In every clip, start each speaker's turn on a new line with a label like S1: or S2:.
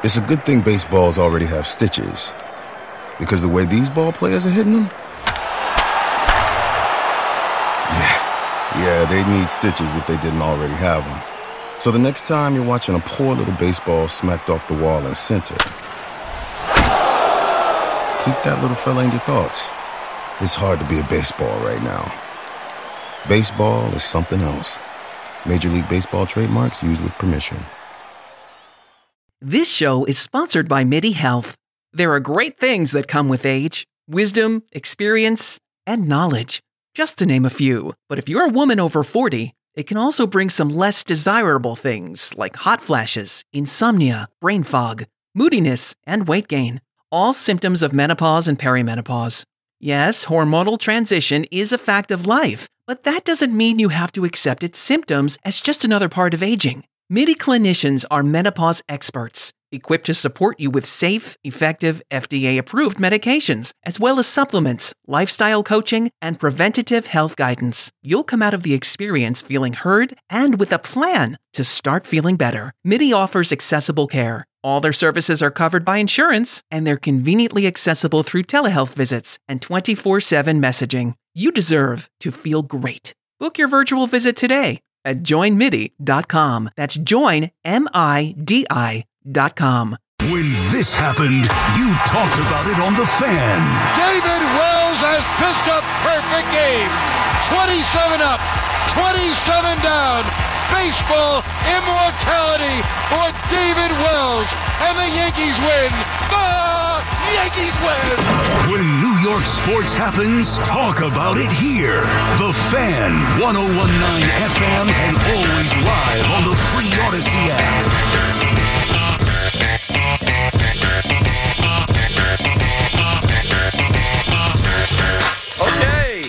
S1: It's a good thing baseballs already have stitches, because the way these ball players are hitting them, yeah, they need stitches if they didn't already have them. So the next time you're watching a poor little baseball smacked off the wall in center, keep that little fella in your thoughts. It's hard to be a baseball right now. Baseball is something else. Major League Baseball trademarks used with permission.
S2: This show is sponsored by MIDI Health. There are great things that come with age: wisdom, experience, and knowledge, just to name a few. But if you're a woman over 40, it can also bring some less desirable things like hot flashes, insomnia, brain fog, moodiness, and weight gain. All symptoms of menopause and perimenopause. Yes, hormonal transition is a fact of life, but that doesn't mean you have to accept its symptoms as just another part of aging. MIDI clinicians are menopause experts, equipped to support you with safe, effective, FDA-approved medications, as well as supplements, lifestyle coaching, and preventative health guidance. You'll come out of the experience feeling heard and with a plan to start feeling better. MIDI offers accessible care. All their services are covered by insurance, and they're conveniently accessible through telehealth visits and 24/7 messaging. You deserve to feel great. Book your virtual visit today at joinmidi.com. That's joinmidi.com.
S3: When this happened, you talked about it on The Fan.
S4: David Wells has pitched a perfect game. 27 up, 27 down. Baseball immortality for David Wells. And the Yankees win. The Yankees win.
S3: When New York sports happens, talk about it here. The Fan, 101.9 FM, and always live on the free Odyssey app.
S5: Okay.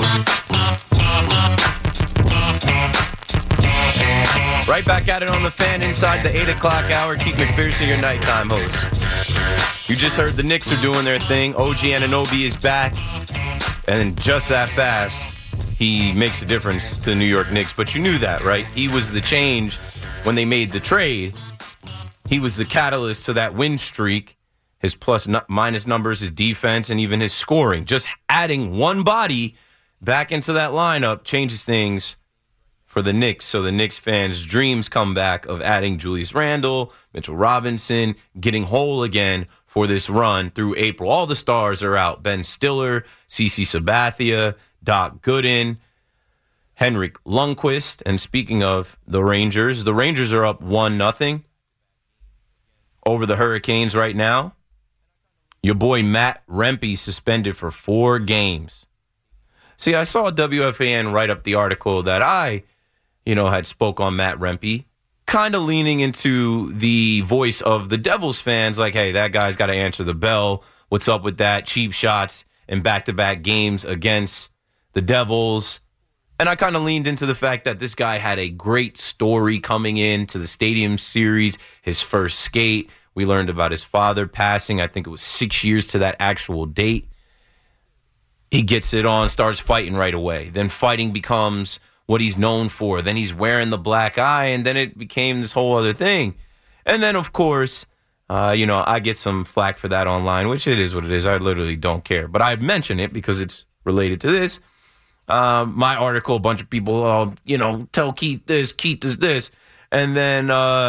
S5: Right back at it on The Fan inside the 8 o'clock hour. Keith McPherson, your nighttime host. You just heard the Knicks are doing their thing. OG Anunoby is back. And just that fast, he makes a difference to the New York Knicks. But you knew that, right? He was the change when they made the trade. He was the catalyst to that win streak. His plus-minus numbers, his defense, and even his scoring. Just adding one body back into that lineup changes things for the Knicks. So the Knicks fans' dreams come back of adding Julius Randle, Mitchell Robinson, getting whole again for this run through April. All the stars are out. Ben Stiller, CeCe Sabathia, Doc Gooden, Henrik Lundqvist. And speaking of the Rangers are up 1-0 over the Hurricanes right now. Your boy Matt Rempe suspended for 4 games. See, I saw WFAN write up the article that I had spoke on Matt Rempe, kind of leaning into the voice of the Devils fans, like, hey, that guy's got to answer the bell. What's up with that? Cheap shots in back-to-back games against the Devils. And I kind of leaned into the fact that this guy had a great story coming into the Stadium Series, his first skate. We learned about his father passing. I think it was 6 years to that actual date. He gets it on, starts fighting right away. Then fighting becomes what he's known for. Then he's wearing the black eye, and then it became this whole other thing. And then, of course, I get some flack for that online, which it is what it is. I literally don't care. But I mention it because it's related to this. My article, a bunch of people, tell Keith this, Keith does this. And then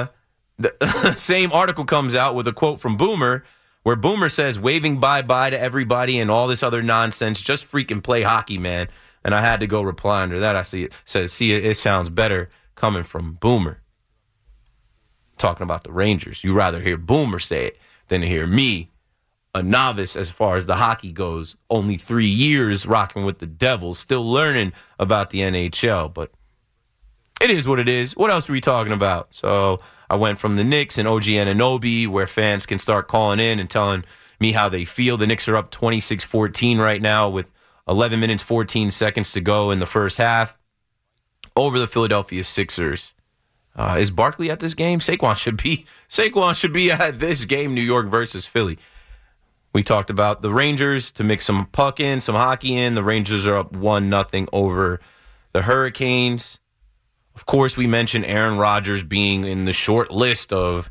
S5: the same article comes out with a quote from Boomer, where Boomer says, waving bye-bye to everybody and all this other nonsense, just freaking play hockey, man. And I had to go reply under that. I see it says, it sounds better coming from Boomer. Talking about the Rangers. You rather hear Boomer say it than to hear me, a novice as far as the hockey goes, only 3 years rocking with the Devils, still learning about the NHL. But it is what it is. What else are we talking about? So I went from the Knicks and OG Anunoby, where fans can start calling in and telling me how they feel. The Knicks are up 26-14 right now with 11 minutes, 14 seconds to go in the first half over the Philadelphia Sixers. Is Barkley at this game? Saquon should be at this game, New York versus Philly. We talked about the Rangers to mix some puck in, some hockey in. The Rangers are up 1-0 over the Hurricanes. Of course, we mentioned Aaron Rodgers being in the short list of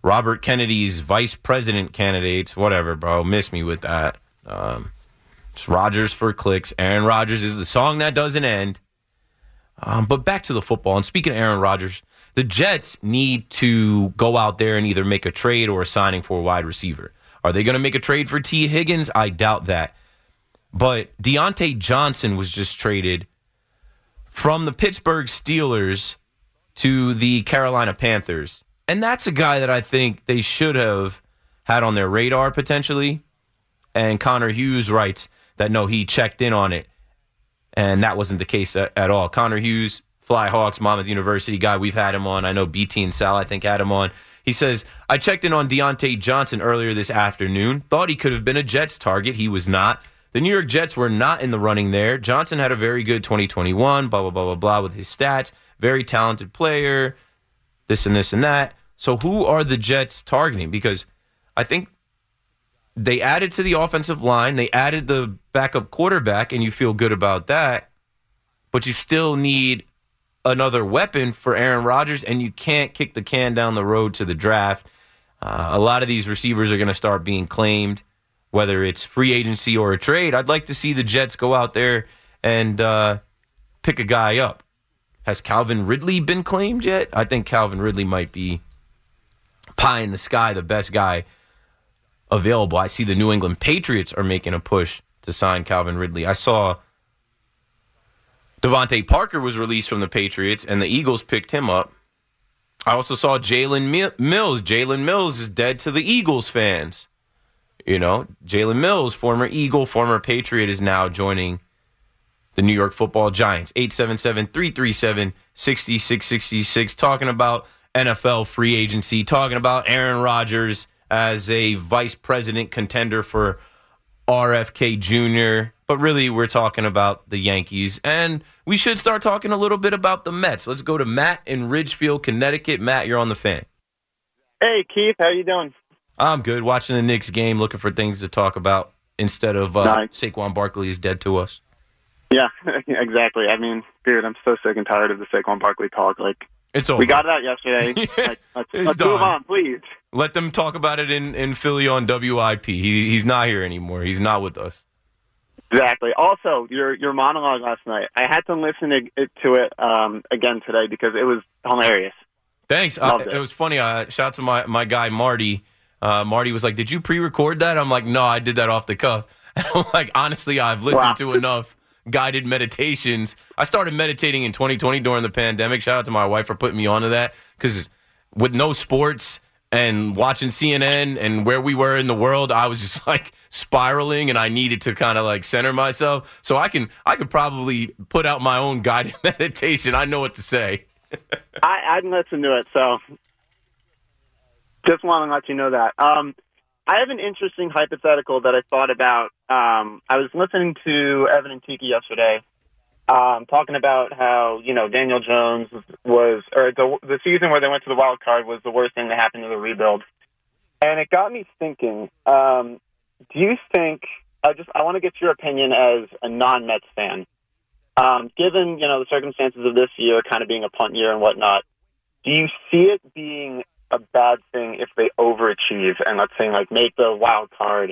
S5: Robert Kennedy's vice president candidates, whatever, bro. Miss me with that. It's Rodgers for clicks. Aaron Rodgers is the song that doesn't end. But back to the football. And speaking of Aaron Rodgers, the Jets need to go out there and either make a trade or a signing for a wide receiver. Are they going to make a trade for T. Higgins? I doubt that. But Deontay Johnson was just traded from the Pittsburgh Steelers to the Carolina Panthers. And that's a guy that I think they should have had on their radar potentially. And Connor Hughes writes that, no, he checked in on it. And that wasn't the case at all. Connor Hughes, Fly Hawks, Monmouth University guy, we've had him on. I know BT and Sal, I think, had him on. He says, I checked in on Deontay Johnson earlier this afternoon. Thought he could have been a Jets target. He was not. The New York Jets were not in the running there. Johnson had a very good 2021, blah, blah, blah, blah, blah, with his stats. Very talented player, this and this and that. So who are the Jets targeting? Because I think they added to the offensive line. They added the backup quarterback, and you feel good about that. But you still need another weapon for Aaron Rodgers, and you can't kick the can down the road to the draft. A lot of these receivers are going to start being claimed, whether it's free agency or a trade. I'd like to see the Jets go out there and pick a guy up. Has Calvin Ridley been claimed yet? I think Calvin Ridley might be pie in the sky, the best guy available. I see the New England Patriots are making a push to sign Calvin Ridley. I saw Devontae Parker was released from the Patriots, and the Eagles picked him up. I also saw Jalen Mills. Jalen Mills is dead to the Eagles fans. You know, Jalen Mills, former Eagle, former Patriot, is now joining the New York Football Giants. 877-337-6666. Talking about NFL free agency. Talking about Aaron Rodgers as a vice president contender for RFK Jr. But really, we're talking about the Yankees. And we should start talking a little bit about the Mets. Let's go to Matt in Ridgefield, Connecticut. Matt, you're on the Fan.
S6: Hey, Keith. How you doing?
S5: I'm good. Watching the Knicks game, looking for things to talk about instead of
S6: nice.
S5: Saquon Barkley is dead to us.
S6: Yeah, exactly. I mean, dude, I'm so sick and tired of the Saquon Barkley talk. Like,
S5: it's over.
S6: We got it out yesterday. Let's move on, please.
S5: Let them talk about it in Philly on WIP. He's not here anymore. He's not with us.
S6: Exactly. Also, your monologue last night, I had to listen to it again today because it was hilarious.
S5: Thanks. It was funny. Shout out to my guy, Marty. Marty was like, did you pre-record that? I'm like, no, I did that off the cuff. And I'm like, honestly, I've listened to enough guided meditations. I started meditating in 2020 during the pandemic. Shout out to my wife for putting me onto that, because with no sports and watching CNN and where we were in the world, I was just like spiraling, and I needed to kind of like center myself. So I could probably put out my own guided meditation. I know what to say.
S6: I listened to it, so just want to let you know that. I have an interesting hypothetical that I thought about. I was listening to Evan and Tiki yesterday, talking about how, Daniel Jones the season where they went to the wild card was the worst thing that happened to the rebuild. And it got me thinking, do you think, I want to get your opinion as a non-Mets fan, given, the circumstances of this year kind of being a punt year and whatnot, do you see it being a bad thing if they overachieve and, let's say, like, make the wild card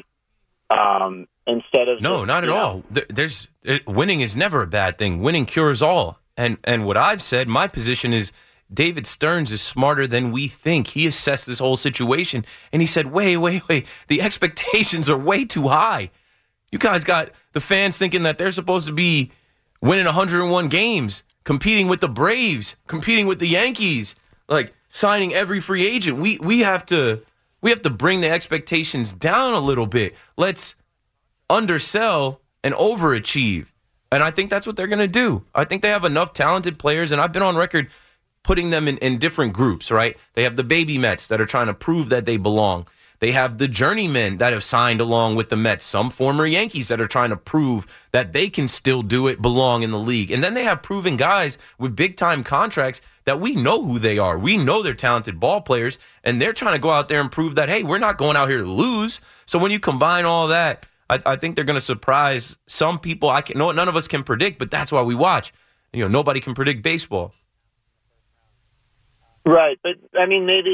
S6: instead of...
S5: No, not at all. Winning is never a bad thing. Winning cures all. And what I've said, my position is David Stearns is smarter than we think. He assessed this whole situation, and he said, wait. The expectations are way too high. You guys got the fans thinking that they're supposed to be winning 101 games, competing with the Braves, competing with the Yankees, like signing every free agent. We have to bring the expectations down a little bit. Let's undersell and overachieve. And I think that's what they're going to do. I think they have enough talented players, and I've been on record putting them in different groups, right? They have the baby Mets that are trying to prove that they belong. They have the journeymen that have signed along with the Mets, some former Yankees that are trying to prove that they can still do it, belong in the league. And then they have proven guys with big-time contracts that we know who they are. We know they're talented ball players, and they're trying to go out there and prove that, hey, we're not going out here to lose. So when you combine all that, I think they're going to surprise some people. None of us can predict, but that's why we watch. Nobody can predict baseball.
S6: Right, but I mean, maybe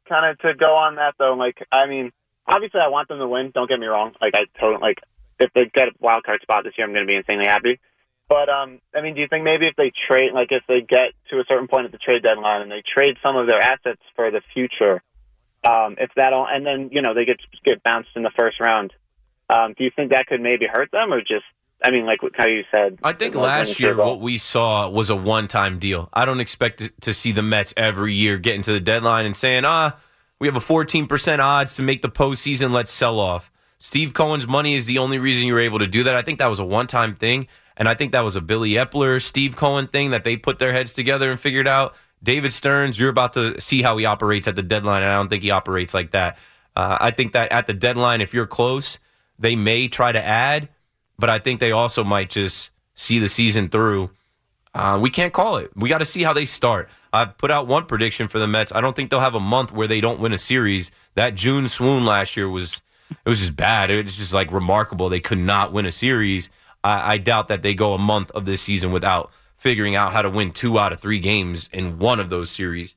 S6: kind of to go on that though, like, I mean, obviously I want them to win. Don't get me wrong. Like, if they get a wild card spot this year, I'm going to be insanely happy. But, I mean, do you think maybe if they trade, like if they get to a certain point at the trade deadline and they trade some of their assets for the future, if that'll, and then, they get bounced in the first round, do you think that could maybe hurt them or just, I mean, like how you said?
S5: I think last year what we saw was a one-time deal. I don't expect to see the Mets every year getting to the deadline and saying, we have a 14% odds to make the postseason, let's sell off. Steve Cohen's money is the only reason you were able to do that. I think that was a one-time thing. And I think that was a Billy Epler, Steve Cohen thing that they put their heads together and figured out. David Stearns, you're about to see how he operates at the deadline, and I don't think he operates like that. I think that at the deadline, if you're close, they may try to add, but I think they also might just see the season through. We can't call it. We got to see how they start. I've put out one prediction for the Mets. I don't think they'll have a month where they don't win a series. That June swoon last year was just bad. It was just like remarkable. They could not win a series. I doubt that they go a month of this season without figuring out how to win 2 out of 3 games in one of those series.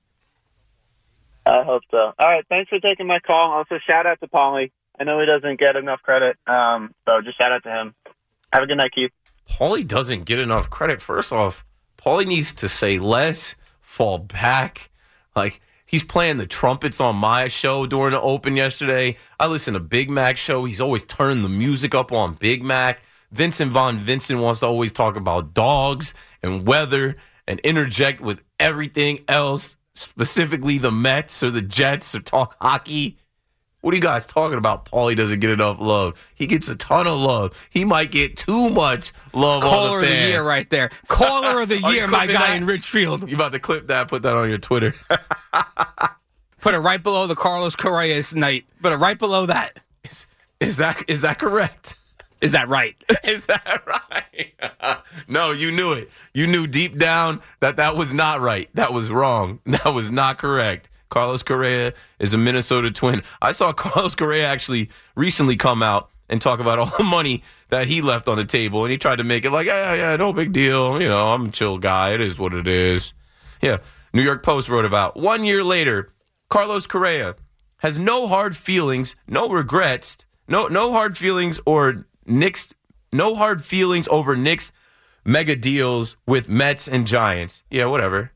S6: I hope so. All right, thanks for taking my call. Also, shout out to Paulie. I know he doesn't get enough credit, so just shout out to him. Have a good night, Keith.
S5: Paulie doesn't get enough credit. First off, Paulie needs to say less, fall back. Like, he's playing the trumpets on my show during the Open yesterday. I listened to Big Mac's show. He's always turning the music up on Big Mac. Vincent Von Vincent wants to always talk about dogs and weather and interject with everything else, specifically the Mets or the Jets, or talk hockey. What are you guys talking about? Paulie doesn't get enough love. He gets a ton of love. He might get too much love on the fan.
S7: Caller of the year right there. Caller of the year, my guy in Richfield.
S5: You about to clip that, put that on your Twitter.
S7: Put it right below the Carlos Correa's night. Put it right below that.
S5: Is that correct?
S7: Is that right?
S5: Is that right? No, you knew it. You knew deep down that was not right. That was wrong. That was not correct. Carlos Correa is a Minnesota Twin. I saw Carlos Correa actually recently come out and talk about all the money that he left on the table, and he tried to make it like, yeah, no big deal. I'm a chill guy. It is what it is. Yeah. New York Post wrote about 1 year later, Carlos Correa has no hard feelings, no regrets, no hard feelings or no hard feelings over Knicks mega deals with Mets and Giants. Yeah, whatever.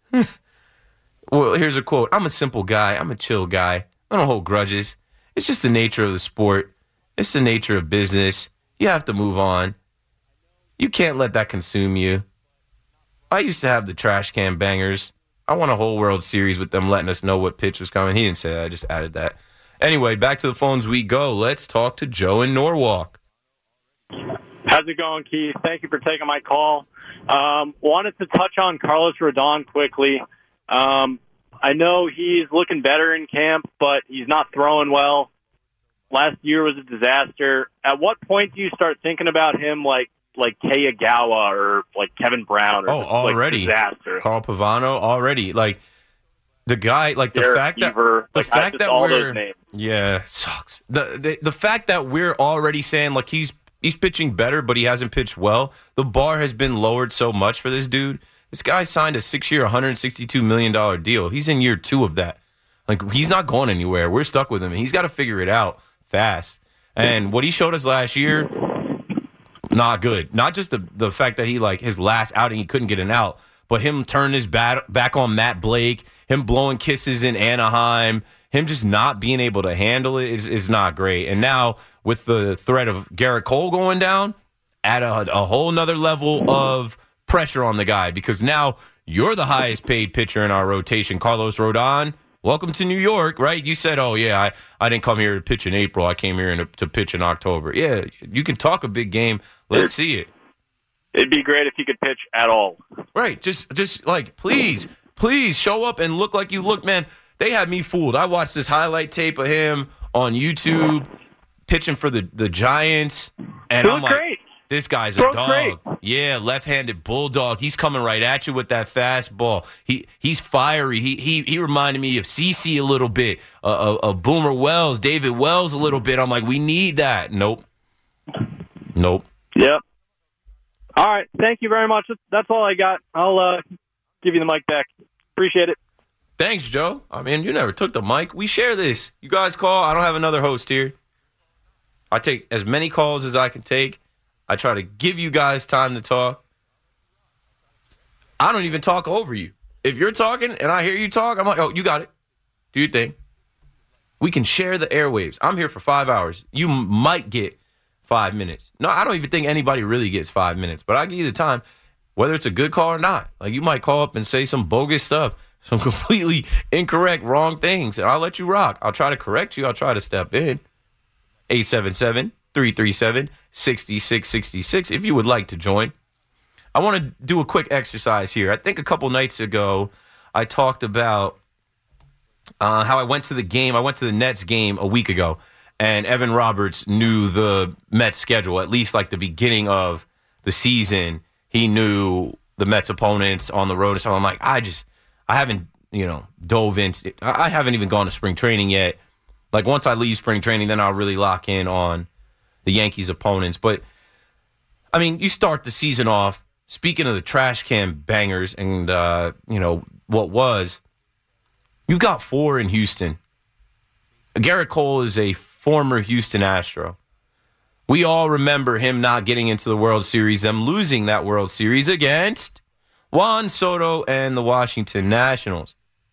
S5: Well, here's a quote. I'm a simple guy. I'm a chill guy. I don't hold grudges. It's just the nature of the sport. It's the nature of business. You have to move on. You can't let that consume you. I used to have the trash can bangers. I won a whole World Series with them letting us know what pitch was coming. He didn't say that. I just added that. Anyway, back to the phones we go. Let's talk to Joe in Norwalk.
S8: How's it going, Keith? Thank you for taking my call. Wanted to touch on Carlos Rodon quickly. I know he's looking better in camp, but he's not throwing well. Last year was a disaster. At what point do you start thinking about him like Kayagawa or like Kevin Brown or
S5: already
S8: disaster?
S5: Carl Pavano already like the guy like the fact that we're sucks. The fact that we're already saying like he's pitching better, but he hasn't pitched well. The bar has been lowered so much for this dude. This guy signed a 6-year, $162 million deal. He's in year 2 of that. Like, he's not going anywhere. We're stuck with him. He's got to figure it out fast. And what he showed us last year, not good. Not just the fact that he, like, his last outing, he couldn't get an out, but him turning his back on Matt Blake, him blowing kisses in Anaheim, him just not being able to handle it is not great. And now, with the threat of Garrett Cole going down, add a whole nother level of pressure on the guy, because now you're the highest paid pitcher in our rotation. Carlos Rodon, welcome to New York, right? You said, oh, yeah, I didn't come here to pitch in April. I came here to pitch in October. Yeah, you can talk a big game. Let's see it.
S8: It'd be great if he could pitch at all.
S5: Right. Just like, please show up and look like you look, man. They had me fooled. I watched this highlight tape of him on YouTube pitching for the Giants, and I'm like, great. This guy's a dog. Great. Yeah, left-handed bulldog. He's coming right at you with that fastball. He's fiery. He reminded me of CeCe a little bit, of Boomer Wells, David Wells a little bit. I'm like, we need that. Nope.
S8: Yep. All right. Thank you very much. That's all I got. I'll give you the mic back. Appreciate it.
S5: Thanks, Joe. I mean, you never took the mic. We share this. You guys call. I don't have another host here. I take as many calls as I can take. I try to give you guys time to talk. I don't even talk over you. If you're talking and I hear you talk, I'm like, oh, you got it. Do your thing. We can share the airwaves. I'm here for 5 hours. You might get 5 minutes. No, I don't even think anybody really gets 5 minutes, but I give you the time, whether it's a good call or not. Like, you might call up and say some bogus stuff, some completely incorrect, wrong things, and I'll let you rock. I'll try to correct you. I'll try to step in. 877-337-6666 if you would like to join. I want to do a quick exercise here. I think a couple nights ago, I talked about how I went to the game. I went to the Nets game a week ago, and Evan Roberts knew the Mets schedule, at least like the beginning of the season. He knew the Mets opponents on the road. So I'm like, I haven't, dove into it. I haven't even gone to spring training yet. Like, once I leave spring training, then I'll really lock in on the Yankees opponents. But, I mean, you start the season off, speaking of the trash can bangers and, what was, you've got 4 in Houston. Garrett Cole is a former Houston Astro. We all remember him not getting into the World Series, them losing that World Series against Juan Soto and the Washington Nationals.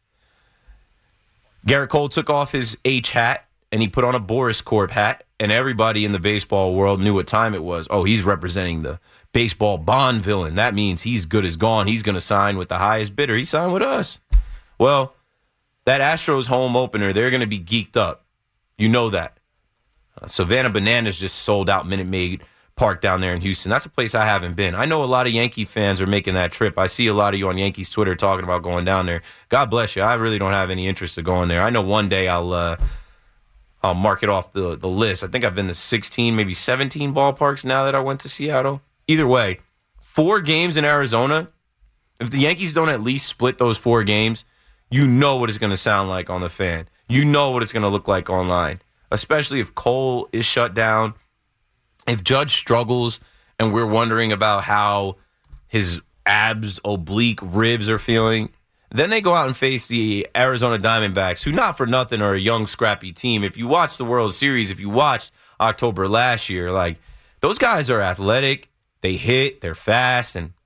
S5: Garrett Cole took off his H hat and he put on a Boris Corp hat, and everybody in the baseball world knew what time it was. Oh, he's representing the baseball Bond villain. That means he's good as gone. He's going to sign with the highest bidder. He signed with us. Well, that Astros home opener, they're going to be geeked up. You know that. Savannah Bananas just sold out Minute Maid Park down there in Houston. That's a place I haven't been. I know a lot of Yankee fans are making that trip. I see a lot of you on Yankees Twitter talking about going down there. God bless you. I really don't have any interest in going there. I know one day I'll mark it off the list. I think I've been to 16, maybe 17 ballparks now that I went to Seattle. Either way, 4 games in Arizona. If the Yankees don't at least split those 4 games, you know what it's going to sound like on the Fan. You know what it's going to look like online, especially if Cole is shut down. If Judge struggles and we're wondering about how his abs, oblique ribs are feeling, then they go out and face the Arizona Diamondbacks, who not for nothing are a young, scrappy team. If you watch the World Series, if you watched October last year, like, those guys are athletic, they hit, they're fast, and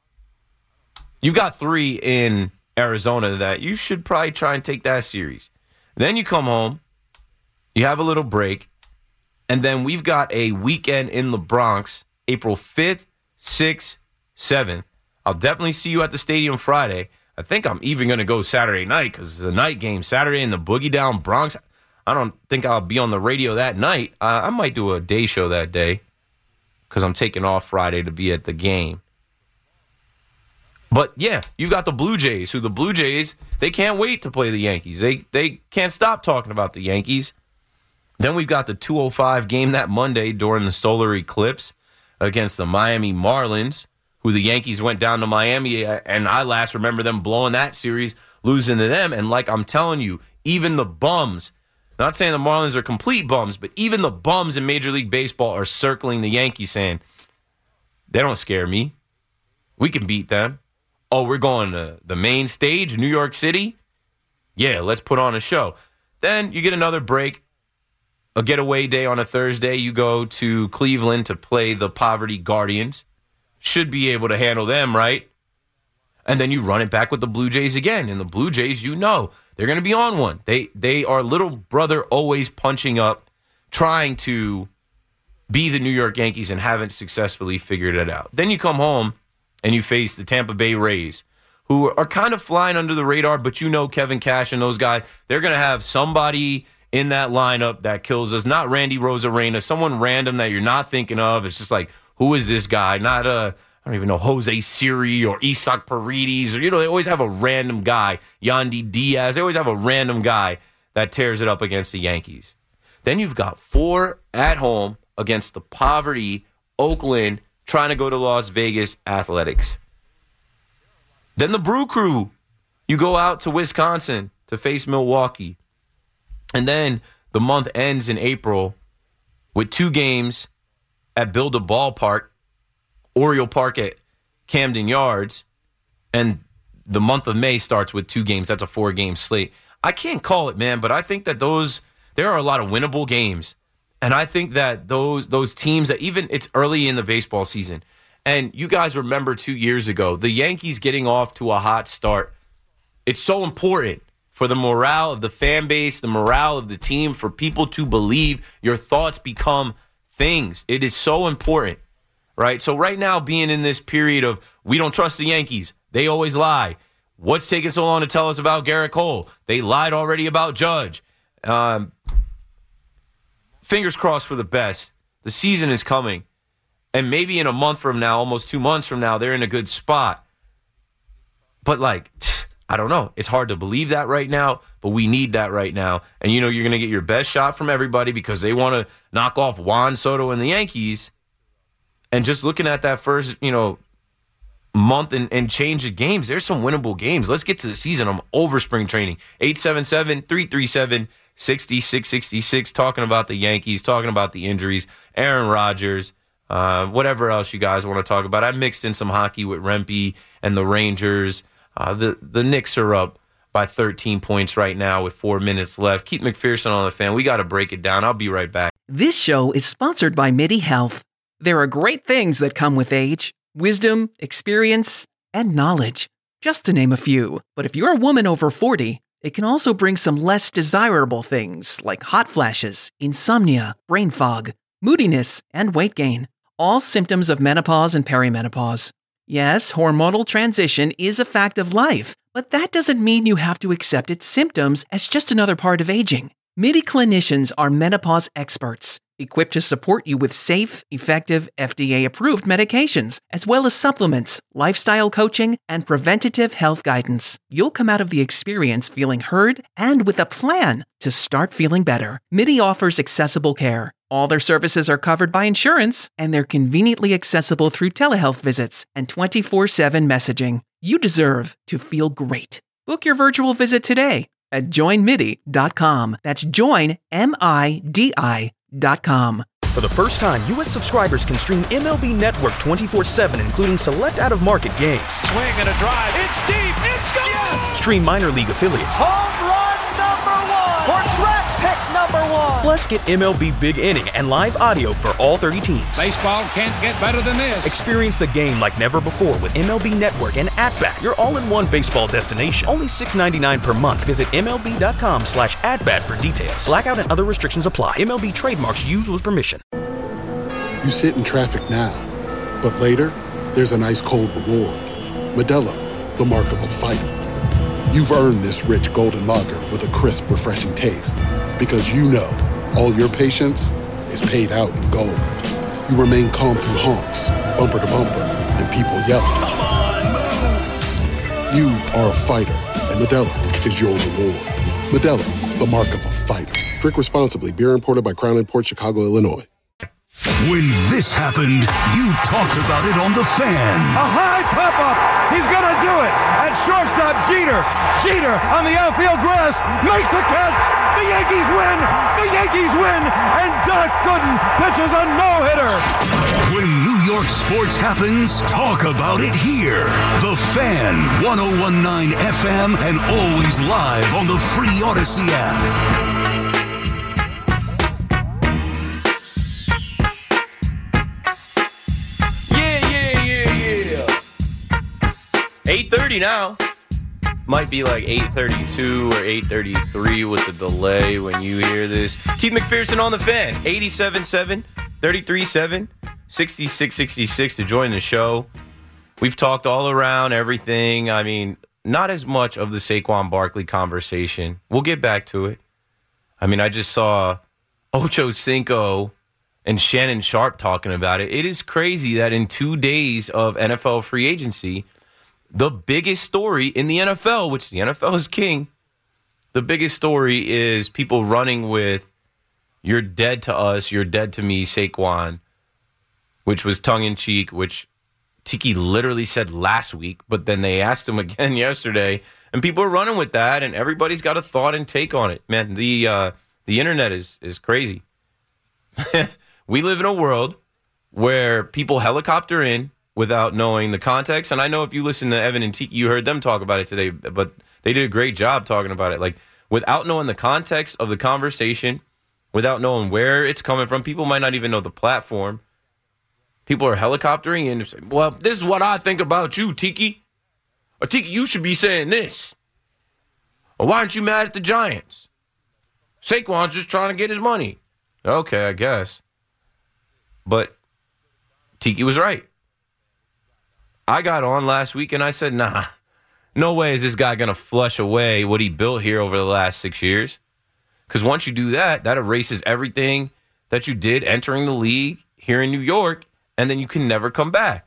S5: you've got 3 in Arizona that you should probably try and take that series. Then you come home, you have a little break, and then we've got a weekend in the Bronx, April 5th, 6th, 7th. I'll definitely see you at the stadium Friday. I think I'm even going to go Saturday night because it's a night game. Saturday in the Boogie Down Bronx. I don't think I'll be on the radio that night. I might do a day show that day because I'm taking off Friday to be at the game. But, yeah, you got the Blue Jays, who the Blue Jays, they can't wait to play the Yankees. They can't stop talking about the Yankees. Then we've got the 2:05 game that Monday during the solar eclipse against the Miami Marlins, who the Yankees went down to Miami, and I last remember them blowing that series, losing to them. And like I'm telling you, even the bums, not saying the Marlins are complete bums, but even the bums in Major League Baseball are circling the Yankees saying, they don't scare me. We can beat them. Oh, we're going to the main stage, New York City? Yeah, let's put on a show. Then you get another break. A getaway day on a Thursday. You go to Cleveland to play the Poverty Guardians. Should be able to handle them, right? And then you run it back with the Blue Jays again. And the Blue Jays, you know, they're going to be on one. They are little brother always punching up, trying to be the New York Yankees and haven't successfully figured it out. Then you come home and you face the Tampa Bay Rays, who are kind of flying under the radar, but you know Kevin Cash and those guys, they're going to have somebody in that lineup that kills us. Not Randy Rosarena, someone random that you're not thinking of. It's just like, who is this guy? Not I don't even know, Jose Siri or Isaac Paredes. Or, they always have a random guy. Yandy Diaz. They always have a random guy that tears it up against the Yankees. Then you've got 4 at home against the Poverty, Oakland, trying to go to Las Vegas Athletics. Then the Brew Crew. You go out to Wisconsin to face Milwaukee. And then the month ends in April with 2 games at Build-A-Ballpark, Oriole Park at Camden Yards, and the month of May starts with 2 games. That's a 4-game slate. I can't call it, man, but I think that there are a lot of winnable games. And I think that those teams that even it's early in the baseball season, and you guys remember 2 years ago, the Yankees getting off to a hot start. It's so important for the morale of the fan base, the morale of the team, for people to believe your thoughts become things. It is so important, right? So right now, being in this period of we don't trust the Yankees, they always lie. What's taking so long to tell us about Garrett Cole? They lied already about Judge. Fingers crossed for the best. The season is coming. And maybe in a month from now, almost 2 months from now, they're in a good spot. But, I don't know. It's hard to believe that right now, but we need that right now. And, you're going to get your best shot from everybody because they want to knock off Juan Soto and the Yankees. And just looking at that first, month and change of games, there's some winnable games. Let's get to the season. I'm over spring training. 877-337-6666, talking about the Yankees, talking about the injuries, Aaron Rodgers, whatever else you guys want to talk about. I mixed in some hockey with Rempe and the Rangers. The Knicks are up by 13 points right now with 4 minutes left. Keith McPherson on the Fan. We got to break it down. I'll be right back.
S2: This show is sponsored by MIDI Health. There are great things that come with age. Wisdom, experience, and knowledge, just to name a few. But if you're a woman over 40, it can also bring some less desirable things like hot flashes, insomnia, brain fog, moodiness, and weight gain. All symptoms of menopause and perimenopause. Yes, hormonal transition is a fact of life, but that doesn't mean you have to accept its symptoms as just another part of aging. MIDI clinicians are menopause experts, equipped to support you with safe, effective, FDA-approved medications, as well as supplements, lifestyle coaching, and preventative health guidance. You'll come out of the experience feeling heard and with a plan to start feeling better. MIDI offers accessible care. All their services are covered by insurance, and they're conveniently accessible through telehealth visits and 24/7 messaging. You deserve to feel great. Book your virtual visit today at joinmidi.com. That's joinmidi.com.
S9: For the first time, U.S. subscribers can stream MLB Network 24/7, including select out-of-market games.
S10: Swing and a drive. It's deep. It's gone. Yes!
S9: Stream minor league affiliates.
S10: Home run number 1. For draft pick number 1.
S9: Plus, get MLB Big Inning and live audio for all 30 teams.
S10: Baseball can't get better than this.
S9: Experience the game like never before with MLB Network and At-Bat, your all-in-one baseball destination. Only $6.99 per month. Visit MLB.com/AtBat for details. Blackout and other restrictions apply. MLB trademarks used with permission.
S11: You sit in traffic now, but later, there's an ice-cold reward. Modelo, the mark of a fighter. You've earned this rich golden lager with a crisp, refreshing taste. Because you know, all your patience is paid out in gold. You remain calm through honks, bumper to bumper, and people yelling.
S3: Come on, move!
S11: You are a fighter, and Modelo is your reward. Modelo, the mark of a fighter. Drink responsibly. Beer imported by Crown Imports, Chicago, Illinois.
S3: When this happened, you talked about it on The Fan.
S12: A high pop-up. He's going to do it. At shortstop, Jeter. Jeter on the outfield grass. Makes the catch. The Yankees win. The Yankees win. And Doc Gooden pitches a no-hitter.
S3: When New York sports happens, talk about it here. The Fan, 101.9 FM, and always live on the free Odyssey app.
S5: 8:30 now. Might be like 8:32 or 8:33 with the delay when you hear this. Keith McPherson on The Fan. 87-7-33-7-6666 to join the show. We've talked all around everything. I mean, not as much of the Saquon Barkley conversation. We'll get back to it. I mean, I just saw Ocho Cinco and Shannon Sharp talking about it. It is crazy that in 2 days of NFL free agency, the biggest story in the NFL, which the NFL is king, the biggest story is people running with, "You're dead to us, you're dead to me, Saquon," which was tongue-in-cheek, which Tiki literally said last week, but then they asked him again yesterday, and people are running with that, and everybody's got a thought and take on it. Man, the internet is crazy. We live in a world where people helicopter in, without knowing the context. And I know if you listen to Evan and Tiki, you heard them talk about it today, but they did a great job talking about it. Like, without knowing the context of the conversation, without knowing where it's coming from, people might not even know the platform. People are helicoptering in and saying, well, this is what I think about you, Tiki. Or, Tiki, you should be saying this. Or, why aren't you mad at the Giants? Saquon's just trying to get his money. Okay, I guess. But Tiki was right. I got on last week and I said, nah, no way is this guy going to flush away what he built here over the last 6 years. Because once you do that, that erases everything that you did entering the league here in New York, and then you can never come back.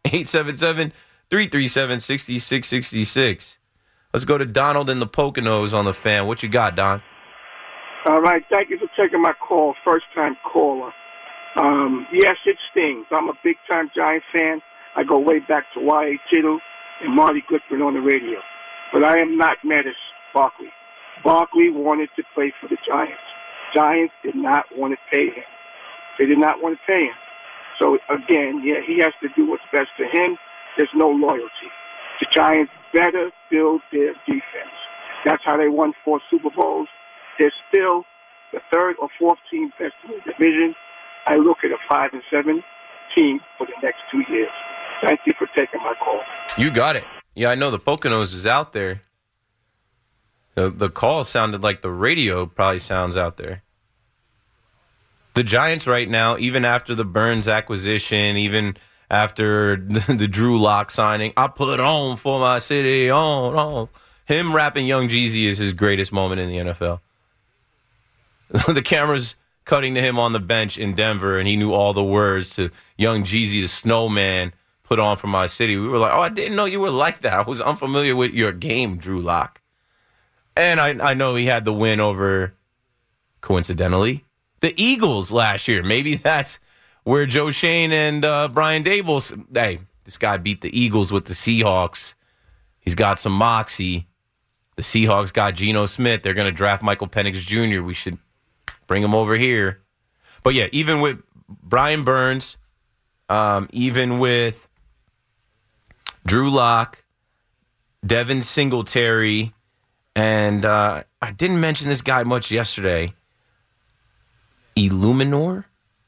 S5: 877-337-6666. Let's go to Donald in the Poconos on the Fan. What you got, Don?
S13: All right. Thank you for taking my call. First-time caller. Yes, it stings. I'm a big-time Giant fan. I go way back to Y.A. Tittle and Marty Glickman on the radio. But I am not mad at Barkley. Barkley wanted to play for the Giants. Giants did not want to pay him. They did not want to pay him. So, again, yeah, he has to do what's best for him. There's no loyalty. The Giants better build their defense. That's how they won 4 Super Bowls. They're still the 3rd or 4th team best in the division. I look at a 5-7 team for the next 2 years. Thank you for taking my call.
S5: You got it. Yeah, I know the Poconos is out there. The call sounded like the radio probably sounds out there. The Giants right now, even after the Burns acquisition, even after the Drew Lock signing, I put on for my city, on. Him rapping Young Jeezy is his greatest moment in the NFL. The camera's cutting to him on the bench in Denver, and he knew all the words to Young Jeezy, the Snowman, put on for my city. We were like, oh, I didn't know you were like that. I was unfamiliar with your game, Drew Lock. And I know he had the win over, coincidentally, the Eagles last year. Maybe that's where Joe Shane and Brian Daboll, hey, this guy beat the Eagles with the Seahawks. He's got some moxie. The Seahawks got Geno Smith. They're going to draft Michael Penix Jr. We should bring him over here. But, yeah, even with Brian Burns, even with Drew Lock, Devin Singletary, and I didn't mention this guy much yesterday. Illuminor?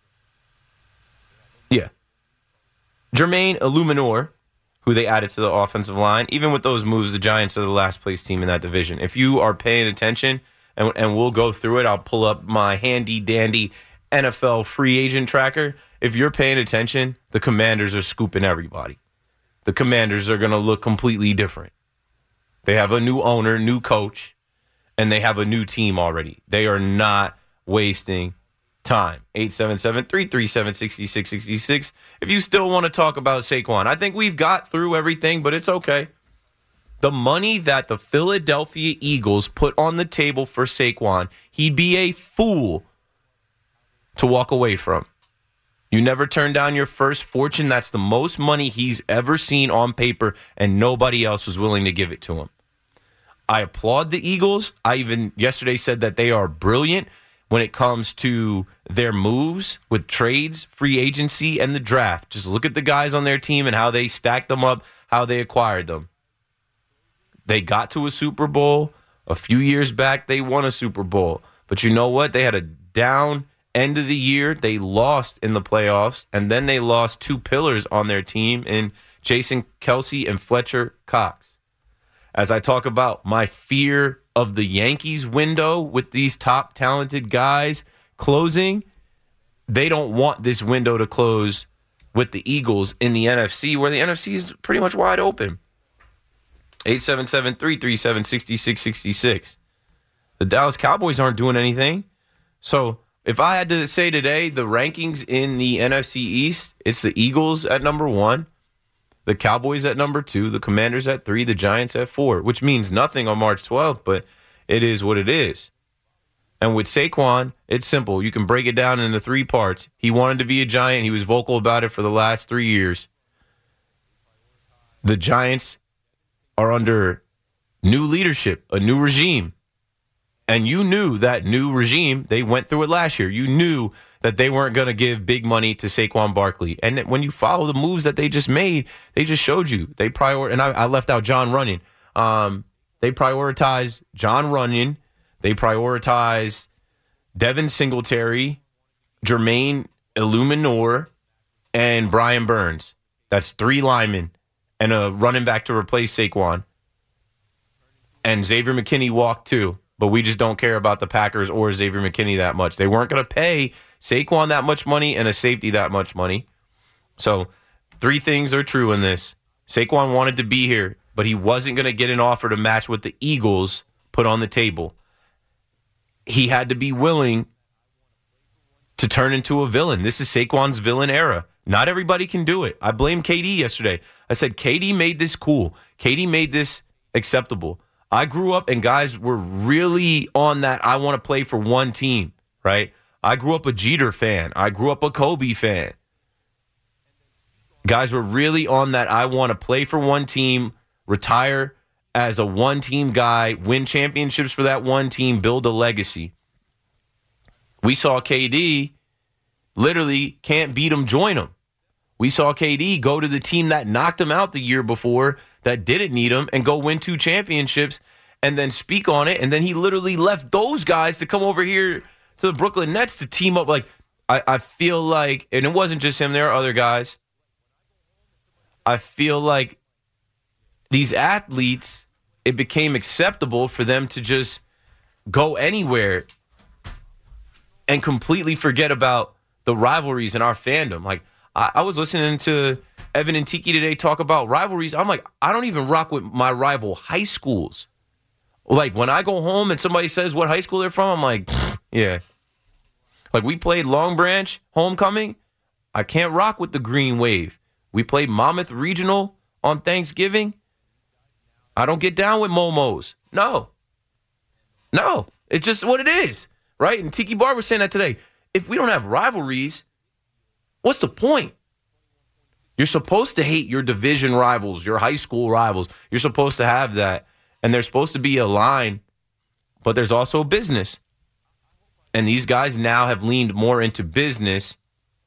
S5: Yeah. Jermaine Illuminor, who they added to the offensive line. Even with those moves, the Giants are the last place team in that division. If you are paying attention, and we'll go through it, I'll pull up my handy-dandy NFL free agent tracker. If you're paying attention, the Commanders are scooping everybody. The Commanders are going to look completely different. They have a new owner, new coach, and they have a new team already. They are not wasting time. 877-337-6666. If you still want to talk about Saquon, I think we've got through everything, but it's okay. The money that the Philadelphia Eagles put on the table for Saquon, he'd be a fool to walk away from. You never turn down your first fortune. That's the most money he's ever seen on paper, and nobody else was willing to give it to him. I applaud the Eagles. I even yesterday said that they are brilliant when it comes to their moves with trades, free agency, and the draft. Just look at the guys on their team and how they stacked them up, how they acquired them. They got to a Super Bowl. A few years back, they won a Super Bowl. But you know what? They had a down end of the year. They lost in the playoffs, and then they lost 2 pillars on their team in Jason Kelce and Fletcher Cox. As I talk about my fear of the Yankees window with these top talented guys closing, they don't want this window to close with the Eagles in the NFC, where the NFC is pretty much wide open. 877-337-6666. The Dallas Cowboys aren't doing anything. So if I had to say today, the rankings in the NFC East, it's the Eagles at number 1, the Cowboys at number 2, the Commanders at 3, the Giants at 4, which means nothing on March 12th, but it is what it is. And with Saquon, it's simple. You can break it down into 3 parts. He wanted to be a Giant. He was vocal about it for the last 3 years. The Giants are under new leadership, a new regime. And you knew that new regime, they went through it last year. You knew that they weren't going to give big money to Saquon Barkley. And when you follow the moves that they just made, they just showed you. They and I left out John Runyon. They prioritized John Runyon. They prioritized Devin Singletary, Jermaine Illuminor, and Brian Burns. That's 3 linemen and a running back to replace Saquon. And Xavier McKinney walked too. But we just don't care about the Packers or Xavier McKinney that much. They weren't going to pay Saquon that much money and a safety that much money. So 3 things are true in this. Saquon wanted to be here, but he wasn't going to get an offer to match what the Eagles put on the table. He had to be willing to turn into a villain. This is Saquon's villain era. Not everybody can do it. I blamed KD yesterday. I said, KD made this cool. KD made this acceptable. I grew up and guys were really on that I want to play for one team, right? I grew up a Jeter fan. I grew up a Kobe fan. Guys were really on that I want to play for one team, retire as a one-team guy, win championships for that one team, build a legacy. We saw KD literally can't beat him, join him. We saw KD go to the team that knocked him out the year before, that didn't need him, and go win 2 championships and then speak on it. And then he literally left those guys to come over here to the Brooklyn Nets to team up. Like, I feel like, and it wasn't just him, there are other guys. I feel like these athletes, it became acceptable for them to just go anywhere and completely forget about the rivalries in our fandom. Like, I was listening to Evan and Tiki today talk about rivalries. I'm like, I don't even rock with my rival high schools. Like, when I go home and somebody says what high school they're from, I'm like, yeah. Like, we played Long Branch homecoming. I can't rock with the Green Wave. We played Monmouth Regional on Thanksgiving. I don't get down with Momos. No. It's just what it is, right? And Tiki Bar was saying that today. If we don't have rivalries, what's the point? You're supposed to hate your division rivals, your high school rivals. You're supposed to have that. And there's supposed to be a line, but there's also business. And these guys now have leaned more into business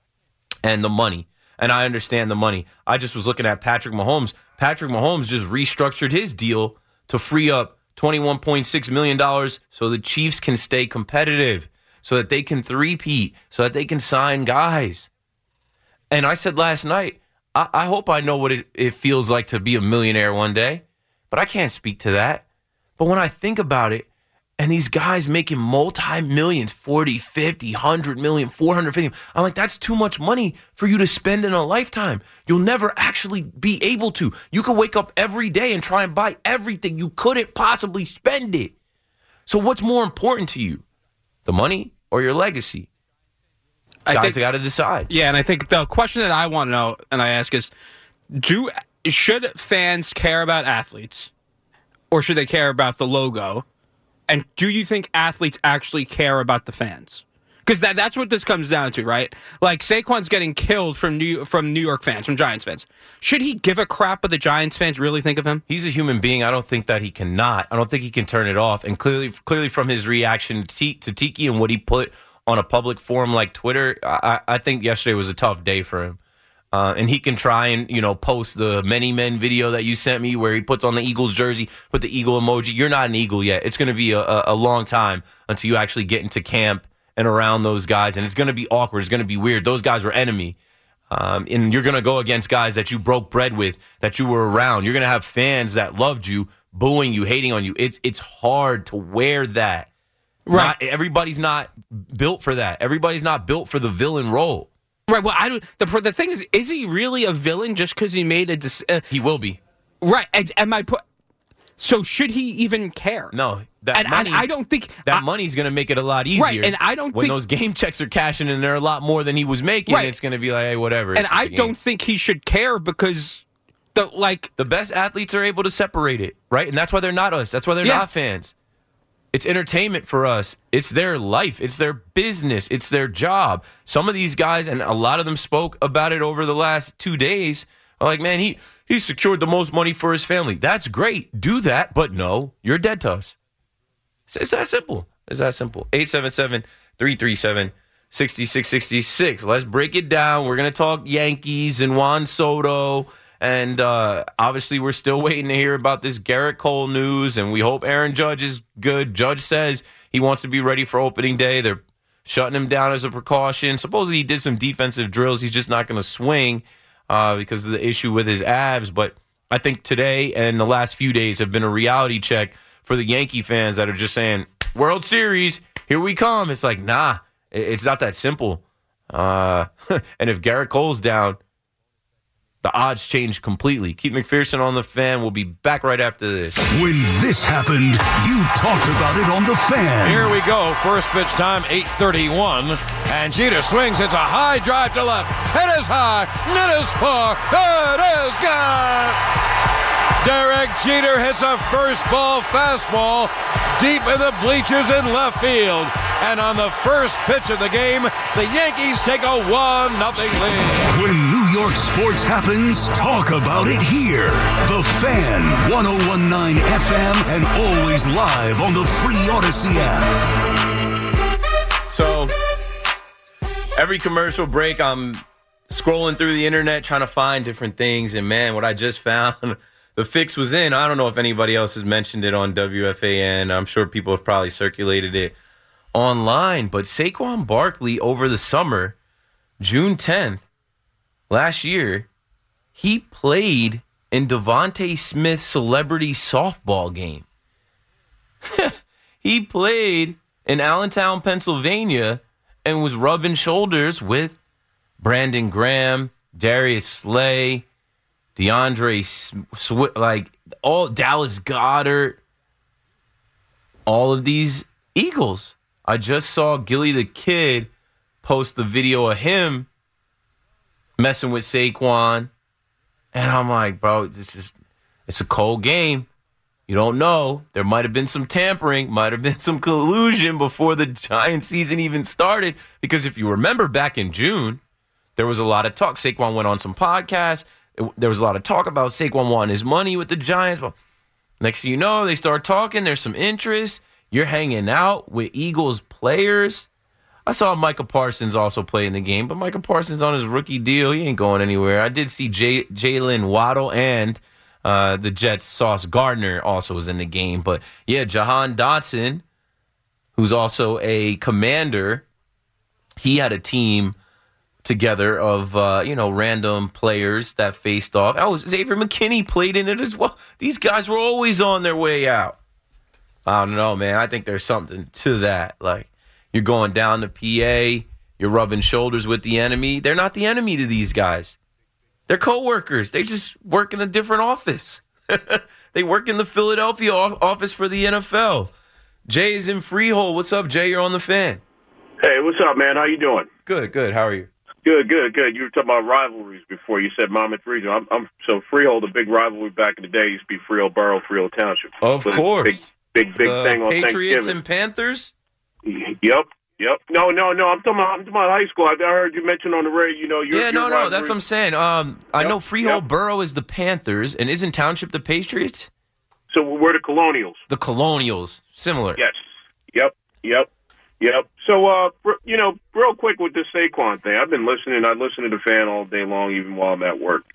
S5: and the money. And I understand the money. I just was looking at Patrick Mahomes. Patrick Mahomes just restructured his deal to free up $21.6 million so the Chiefs can stay competitive, so that they can three-peat, so that they can sign guys. And I said last night, I hope I know what it feels like to be a millionaire one day, but I can't speak to that. But when I think about it, and these guys making multi-millions, 40, 50, 100 million, 450, I'm like, that's too much money for you to spend in a lifetime. You'll never actually be able to. You could wake up every day and try and buy everything. You couldn't possibly spend it. So what's more important to you, the money or your legacy? Guys got to decide.
S7: Yeah, and I think the question that I want to know, and I ask is, should fans care about athletes, or should they care about the logo? And do you think athletes actually care about the fans? Because that's what this comes down to, right? Like, Saquon's getting killed from New York fans, from Giants fans. Should he give a crap what the Giants fans really think of him?
S5: He's a human being. I don't think that he cannot. I don't think he can turn it off. And clearly from his reaction to Tiki and what he put on a public forum like Twitter, I think yesterday was a tough day for him. And he can try and, post the Many Men video that you sent me where he puts on the Eagles jersey, put the eagle emoji. You're not an Eagle yet. It's going to be a long time until you actually get into camp and around those guys. And it's going to be awkward. It's going to be weird. Those guys were enemy. And you're going to go against guys that you broke bread with, that you were around. You're going to have fans that loved you, booing you, hating on you. It's hard to wear that.
S7: Right.
S5: Everybody's not built for that. Everybody's not built for the villain role.
S7: Right. Well, the thing is he really a villain just because he made a
S5: he will be.
S7: Right. So should he even care?
S5: No.
S7: I don't think
S5: that money's going to make it a lot easier.
S7: Right. And I don't
S5: when
S7: think
S5: those game checks are cashing in, they're a lot more than he was making. Right. It's going to be like, hey, whatever.
S7: And I don't think he should care because the
S5: best athletes are able to separate it, right? And that's why they're not us. That's why they're not fans. It's entertainment for us. It's their life. It's their business. It's their job. Some of these guys, and a lot of them spoke about it over the last 2 days, are like, man, he secured the most money for his family. That's great. Do that, but no, you're dead to us. It's that simple. It's that simple. 877-337-6666. Let's break it down. We're going to talk Yankees and Juan Soto. And obviously, we're still waiting to hear about this Garrett Cole news. And we hope Aaron Judge is good. Judge says he wants to be ready for opening day. They're shutting him down as a precaution. Supposedly, he did some defensive drills. He's just not going to swing because of the issue with his abs. But I think today and the last few days have been a reality check for the Yankee fans that are just saying, World Series, here we come. It's like, nah, it's not that simple. And if Garrett Cole's down, the odds change completely. Keith McPherson on The Fan. We'll be back right after this.
S3: When this happened, you talked about it on The Fan.
S12: Here we go. First pitch time, 8:31. And Jeter swings. It's a high drive to left. It is high. It is far. It is gone. Derek Jeter hits a first ball fastball deep in the bleachers in left field. And on the first pitch of the game, the Yankees take a 1-0 lead.
S3: When New York sports happens, talk about it here. The Fan, 101.9 FM, and always live on the free Odyssey app.
S5: So, every commercial break, I'm scrolling through the internet trying to find different things. And, man, what I just found, the fix was in. I don't know if anybody else has mentioned it on WFAN. I'm sure people have probably circulated it online, but Saquon Barkley over the summer, June 10th, last year, he played in Devontae Smith's celebrity softball game. He played in Allentown, Pennsylvania, and was rubbing shoulders with Brandon Graham, Darius Slay, DeAndre all Dallas Goedert, all of these Eagles. I just saw Gilly the Kid post the video of him messing with Saquon. And I'm like, bro, it's a cold game. You don't know. There might have been some tampering, might have been some collusion before the Giants season even started. Because if you remember back in June, there was a lot of talk. Saquon went on some podcasts. There was a lot of talk about Saquon wanting his money with the Giants. Well, next thing you know, they start talking. There's some interest. You're hanging out with Eagles players. I saw Micah Parsons also play in the game, but Micah Parsons on his rookie deal. He ain't going anywhere. I did see Jalen Waddle and the Jets' Sauce Gardner also was in the game. But, yeah, Jahan Dotson, who's also a Commander, he had a team together of, random players that faced off. Xavier McKinney played in it as well. These guys were always on their way out. I don't know, man. I think there's something to that. Like, you're going down to PA, you're rubbing shoulders with the enemy. They're not the enemy to these guys. They're coworkers. They just work in a different office. They work in the Philadelphia office for the NFL. Jay is in Freehold. What's up, Jay? You're on The Fan.
S14: Hey, what's up, man? How you doing?
S5: Good. How are you?
S14: Good. You were talking about rivalries before. You said Monmouth Regional. So Freehold, a big rivalry back in the day, used to be Freehold Borough, Freehold Township.
S5: Of course.
S14: Big thing on
S5: Patriots
S14: Thanksgiving.
S5: and Panthers?
S14: Yep. No. I'm talking about high school. I heard you mention on the radio,
S5: No. That's what I'm saying. I know Freehold Borough is the Panthers, and isn't Township the Patriots?
S14: So we're the Colonials.
S5: The Colonials. Similar.
S14: Yes. Yep. So, real quick with this Saquon thing, I've been listening. I listen to The Fan all day long, even while I'm at work.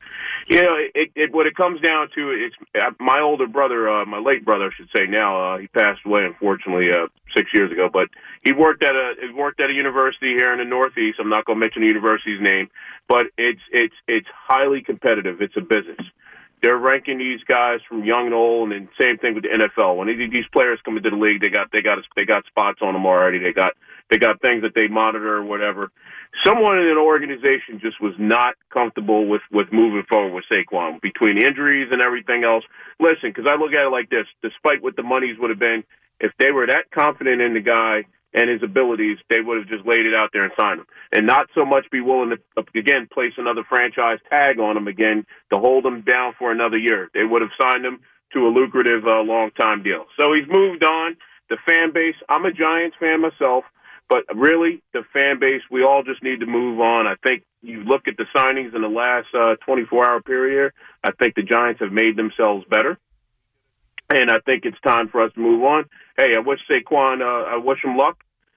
S14: What it comes down to, it's my older brother, my late brother, I should say now. He passed away, unfortunately, 6 years ago. But he worked at a university here in the Northeast. I'm not going to mention the university's name, but it's highly competitive. It's a business. They're ranking these guys from young and old, and same thing with the NFL. When these players come into the league, they got spots on them already. They got things that they monitor or whatever. Someone in an organization just was not comfortable with moving forward with Saquon between injuries and everything else. Listen, because I look at it like this: despite what the monies would have been, if they were that confident in the guy and his abilities, they would have just laid it out there and signed him, and not so much be willing to, again, place another franchise tag on him again to hold him down for another year. They would have signed him to a lucrative long-time deal. So he's moved on. The fan base, I'm a Giants fan myself, but really the fan base, we all just need to move on. I think you look at the signings in the last 24-hour period here, I think the Giants have made themselves better. and I think it's time for us to move on. Hey, I wish Saquon, I wish him luck.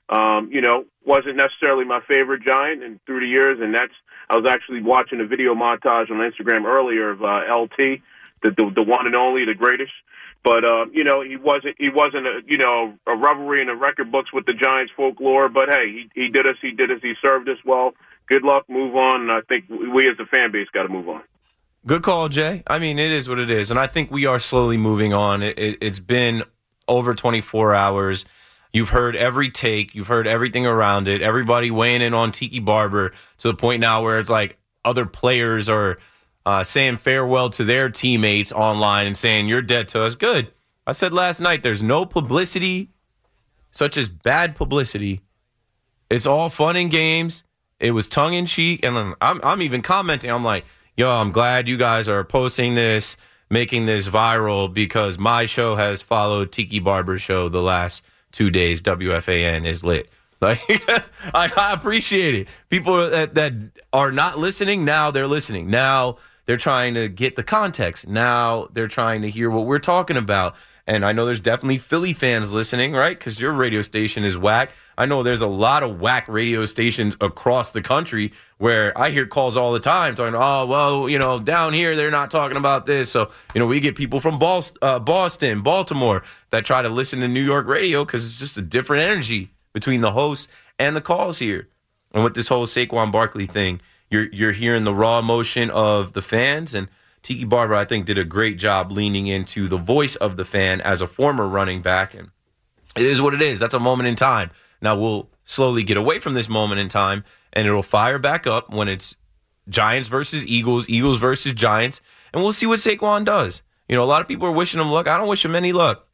S14: Wasn't necessarily my favorite Giant and through the years, and I was actually watching a video montage on Instagram earlier of LT, the one and only, the greatest. But he wasn't a revelry in the record books with the Giants folklore. But hey, he did us. He served us well. Good luck. Move on. And I think we as a fan base got to move on.
S5: Good call, Jay. I mean, it is what it is, and I think we are slowly moving on. It's been over 24 hours. You've heard every take. You've heard everything around it. Everybody weighing in on Tiki Barber to the point now where it's like other players are saying farewell to their teammates online and saying, you're dead to us. Good. I said last night, there's no publicity such as bad publicity. It's all fun and games. It was tongue-in-cheek. And I'm even commenting. I'm like, yo, I'm glad you guys are posting this, making this viral because my show has followed Tiki Barber's show the last 2 days. WFAN is lit. Like, I appreciate it. People that are not listening, now they're listening. Now they're trying to get the context. Now they're trying to hear what we're talking about. And I know there's definitely Philly fans listening, right? Because your radio station is whack. I know there's a lot of whack radio stations across the country where I hear calls all the time talking, oh, well, down here they're not talking about this. So, we get people from Boston, Baltimore that try to listen to New York radio because it's just a different energy between the hosts and the calls here. And with this whole Saquon Barkley thing, you're hearing the raw emotion of the fans. And Tiki Barber, I think, did a great job leaning into the voice of the fan as a former running back. And it is what it is. That's a moment in time. Now, we'll slowly get away from this moment in time, and it'll fire back up when it's Giants versus Eagles, Eagles versus Giants, and we'll see what Saquon does. A lot of people are wishing him luck. I don't wish him any luck.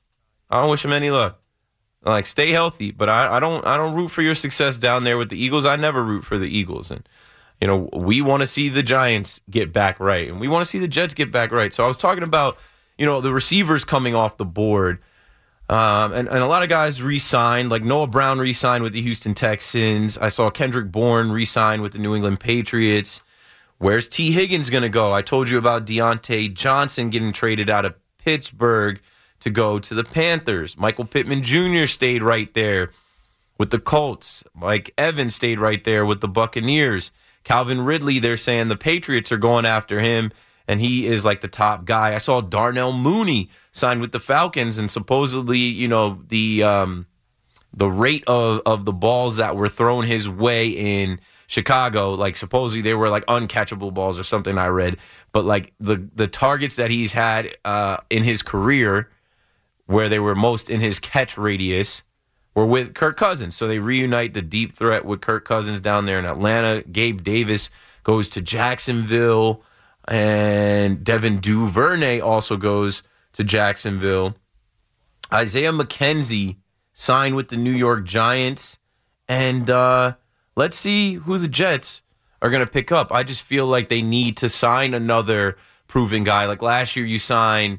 S5: Like, stay healthy, but I don't root for your success down there with the Eagles. I never root for the Eagles. And, we want to see the Giants get back right, and we want to see the Jets get back right. So I was talking about, the receivers coming off the board. And a lot of guys re-signed, like Noah Brown re-signed with the Houston Texans. I saw Kendrick Bourne re-sign with the New England Patriots. Where's T. Higgins going to go? I told you about Deontay Johnson getting traded out of Pittsburgh to go to the Panthers. Michael Pittman Jr. stayed right there with the Colts. Mike Evans stayed right there with the Buccaneers. Calvin Ridley, they're saying the Patriots are going after him, and he is like the top guy. I saw Darnell Mooney signed with the Falcons, and supposedly, the rate of the balls that were thrown his way in Chicago, like supposedly they were like uncatchable balls or something I read, but like the targets that he's had in his career where they were most in his catch radius were with Kirk Cousins. So they reunite the deep threat with Kirk Cousins down there in Atlanta. Gabe Davis goes to Jacksonville, and Devin Duvernay also goes to Jacksonville. Isaiah McKenzie signed with the New York Giants. And let's see who the Jets are going to pick up. I just feel like they need to sign another proven guy. Like last year you signed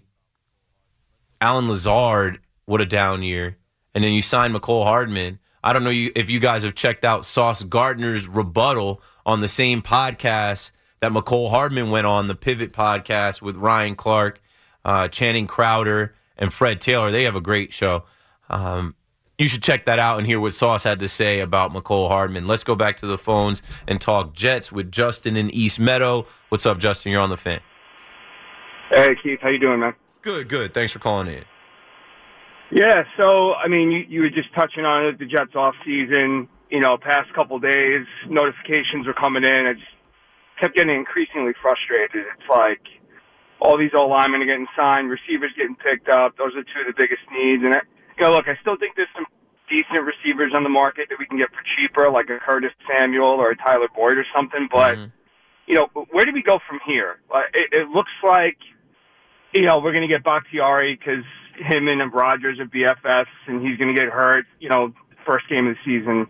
S5: Alan Lazard, what a down year. And then you signed McCole Hardman. I don't know if you guys have checked out Sauce Gardner's rebuttal on the same podcast that McCole Hardman went on, the Pivot podcast with Ryan Clark, Channing Crowder, and Fred Taylor. They have a great show. You should check that out and hear what Sauce had to say about McCole Hardman. Let's go back to the phones and talk Jets with Justin in East Meadow. What's up, Justin? You're on the Fan.
S15: Hey, Keith. How you doing, man?
S5: Good. Thanks for calling in.
S15: Yeah, so, I mean, you were just touching on it, the Jets off season, past couple days, notifications were coming in. I just kept getting increasingly frustrated. It's like all these old linemen are getting signed, receivers getting picked up. Those are two of the biggest needs. And, look, I still think there's some decent receivers on the market that we can get for cheaper, like a Curtis Samuel or a Tyler Boyd or something. But, where do we go from here? It looks like, we're going to get Bakhtiari because him and Rodgers are BFFs, and he's going to get hurt, first game of the season.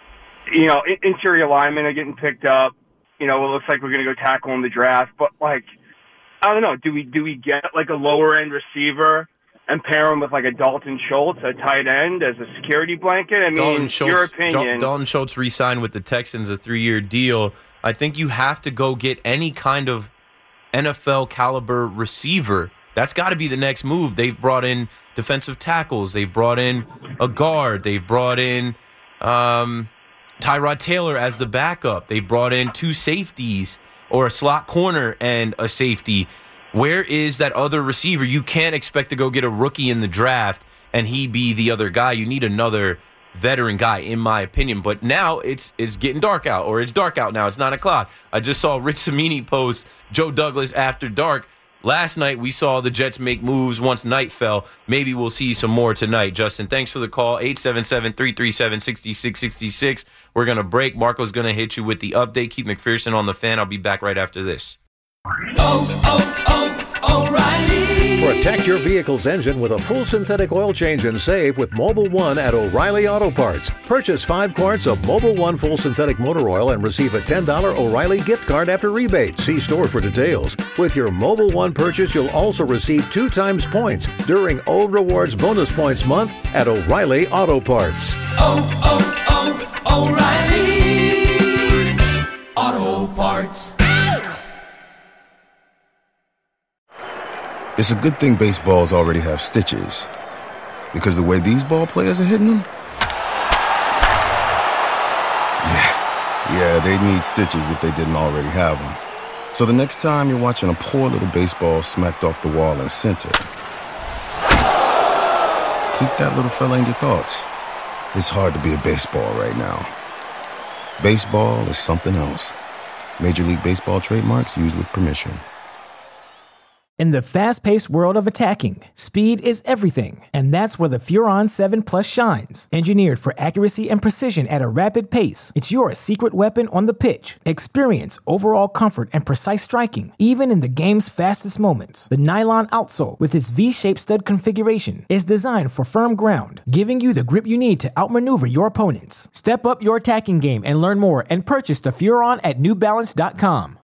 S15: Interior linemen are getting picked up. It looks like we're going to go tackle in the draft. But, I don't know. Do we get, a lower-end receiver and pair him with, a Dalton Schultz, a tight end, as a security blanket? I mean, your opinion.
S5: Dalton Schultz re-signed with the Texans, a 3-year deal. I think you have to go get any kind of NFL-caliber receiver That's got to be the next move. They've brought in defensive tackles. They've brought in a guard. They've brought in Tyrod Taylor as the backup. They've brought in 2 safeties or a slot corner and a safety. Where is that other receiver? You can't expect to go get a rookie in the draft and he be the other guy. You need another veteran guy, in my opinion. But now it's getting dark out, or it's dark out now. It's 9 o'clock. I just saw Rich Cimini post Joe Douglas after dark. Last night we saw the Jets make moves once night fell. Maybe we'll see some more tonight. Justin, thanks for the call. 877-337-6666. We're going to break. Marco's going to hit you with the update. Keith McPherson on the Fan. I'll be back right after this.
S16: O'Reilly. Protect your vehicle's engine with a full synthetic oil change and save with Mobil 1 at O'Reilly Auto Parts. Purchase 5 quarts of Mobil 1 full synthetic motor oil and receive a $10 O'Reilly gift card after rebate. See store for details. With your Mobil 1 purchase, you'll also receive 2 times points during O Rewards Bonus Points Month at O'Reilly Auto Parts.
S10: O'Reilly Auto Parts.
S1: It's a good thing baseballs already have stitches, because the way these ball players are hitting them, yeah, they'd need stitches if they didn't already have them. So the next time you're watching a poor little baseball smacked off the wall in center, keep that little fella in your thoughts. It's hard to be a baseball right now. Baseball is something else. Major League Baseball trademarks used with permission.
S17: In the fast-paced world of attacking, speed is everything, and that's where the Furon 7 Plus shines. Engineered for accuracy and precision at a rapid pace, it's your secret weapon on the pitch. Experience overall comfort and precise striking, even in the game's fastest moments. The nylon outsole, with its V-shaped stud configuration, is designed for firm ground, giving you the grip you need to outmaneuver your opponents. Step up your attacking game and learn more and purchase the Furon at NewBalance.com.